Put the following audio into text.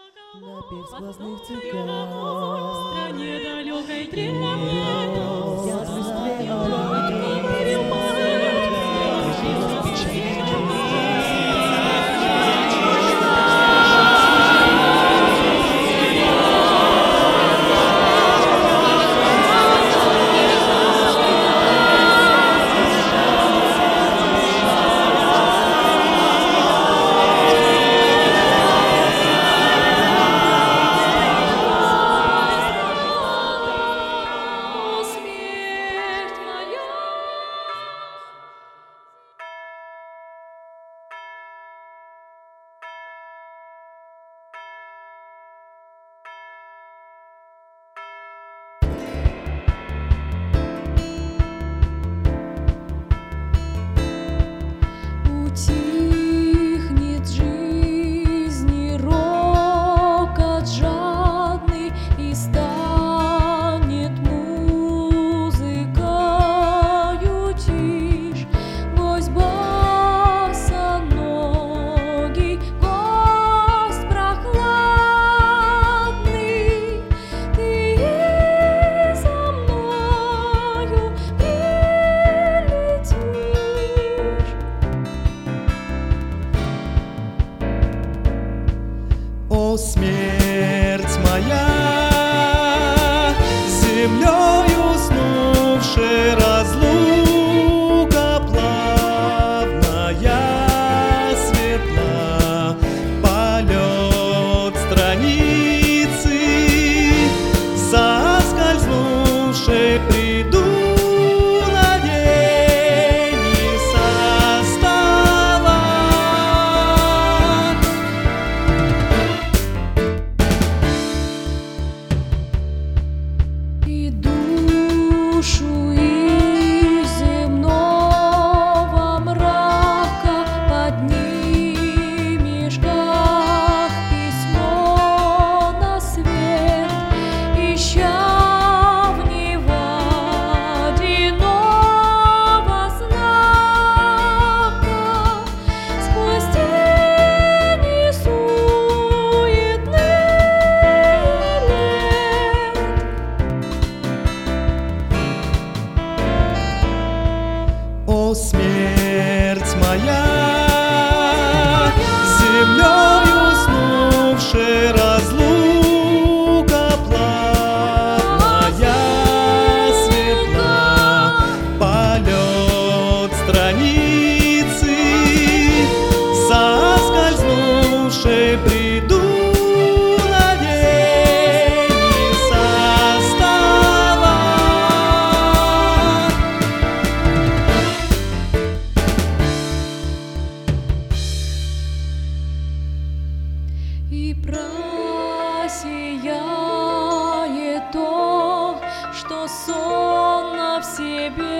Напев сквозных цикад, в стране далекой древней, я Утихнет жизни рокот жадный, и станет музыкою тишь. Гость босоногий, гость прохладный, ты за мною прилетишь. О, смерть моя, землей уснувшая разлука плавная, светла, полет страницы, соскользнувшей приду на день не состава. И душу из земного мрака поднимешь, как письмо на свет, ища в неводиного знака сквозь тени суетных лет. О, смерть моя, землей уснувшая разлука плавная, светла, полет страницы, соскользнувшей приду на день не состава. И просияет то, что сонно в себе